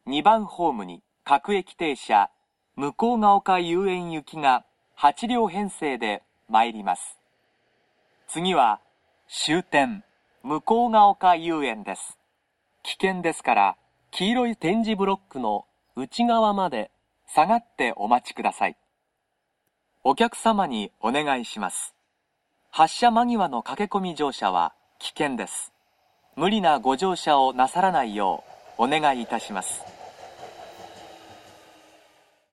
2番ホームに各駅停車向ヶ丘遊園行きが8両編成で参ります。次は終点向ヶ丘遊園です。危険ですから黄色い点字ブロックの内側まで下がってお待ちください。お客様にお願いします。発車間際の駆け込み乗車は危険です。無理なご乗車をなさらないようお願いいたします。